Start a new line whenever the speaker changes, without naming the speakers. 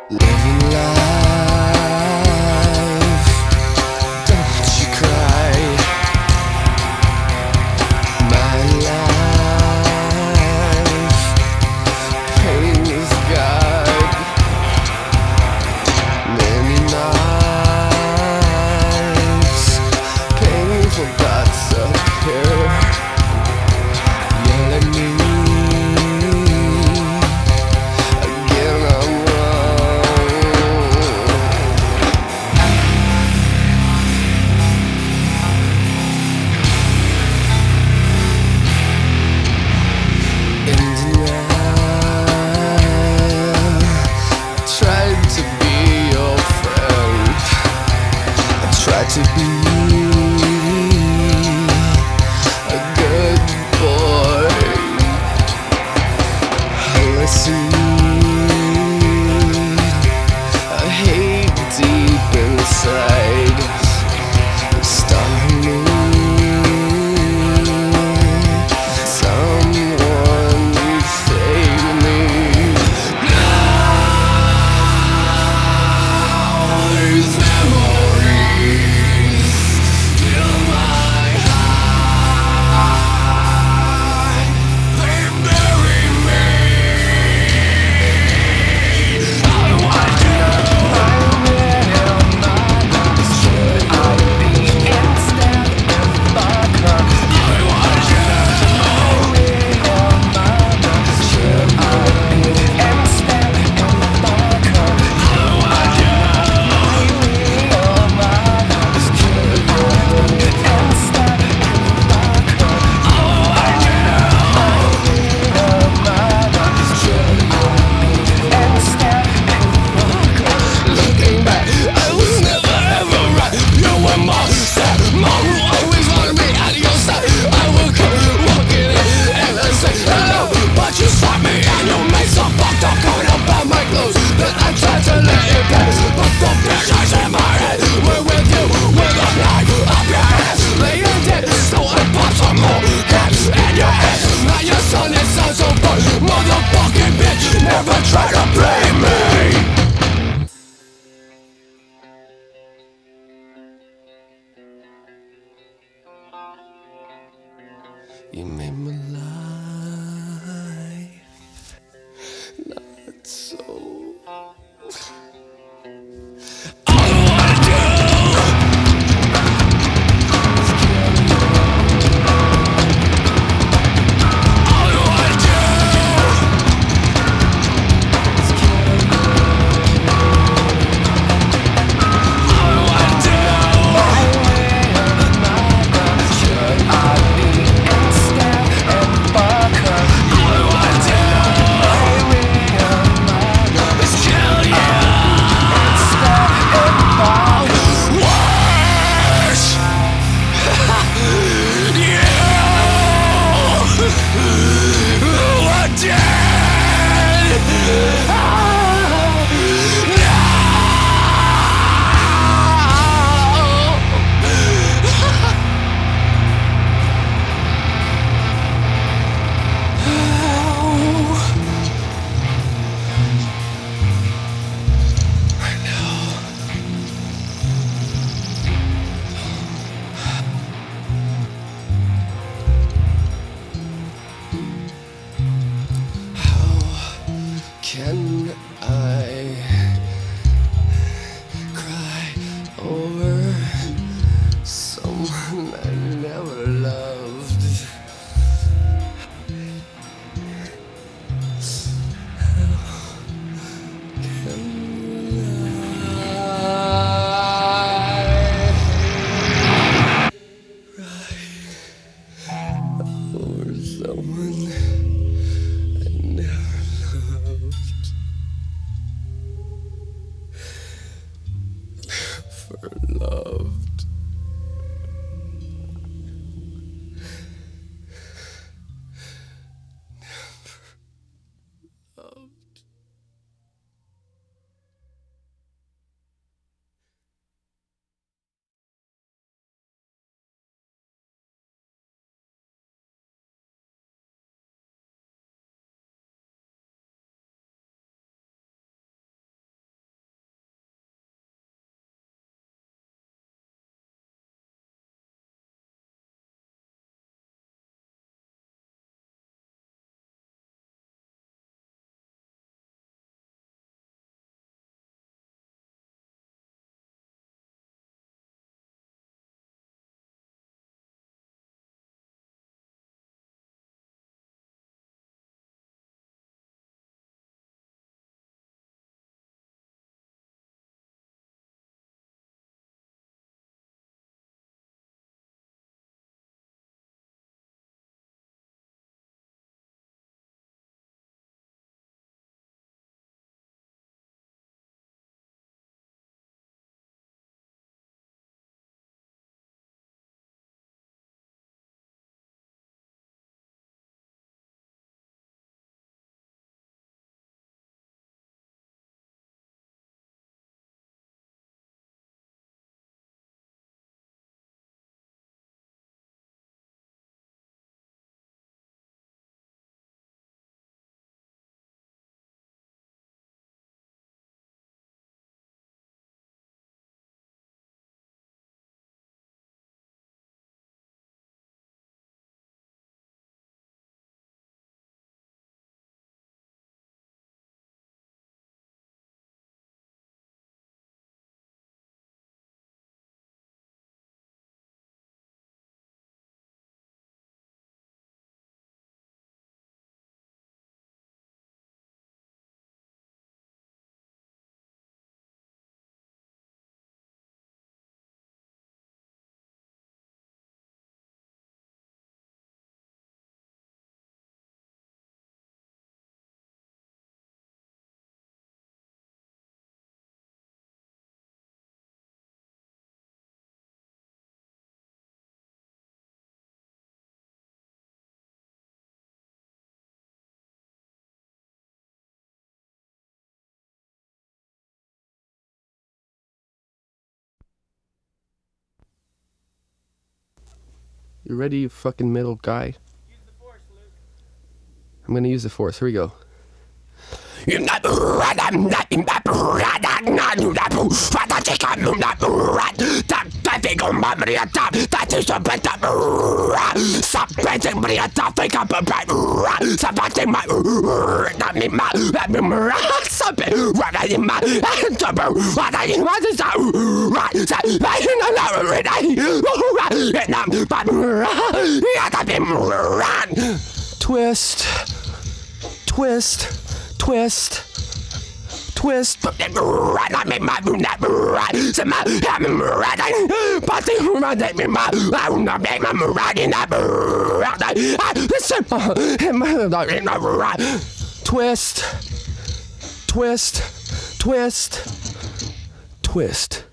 Living life, don't you cry. My life, pain is God. Many nights, painful thoughts appear. Yell at me. To be a good boy. Listen, I hate deep inside. Start me, someone save me. Now these memories fill my heart. They bury me. I wonder should I be instead of vodka? I wonder should I be instead of vodka? I wonder looking back, I was never ever right. You were my stepmom who always wanted me at your side. I would come walking in and I say hello, but you slapped me and you made some fucked up comment about my clothes. Then I tried to let it pass, but the pictures in my head were with you with a knife up your ass, laying dead. So I popped some more caps in your head. Now your son is so fun, motherfucking bitch. Never try to blame me. You made my life not so. All I wanna do is kill you. All I wanna do is kill you. All I wanna do. Should I be instead of vodka? All I wanna do is kill you. Instead of vodka. Worse. You are dead. Can I cry over someone I never loved? Can I cry over someone I never loved? You ready, you fucking metal guy? I'm gonna use the force. Here we go. Twist, twist, twist, twist. Twist, twist, twist, twist.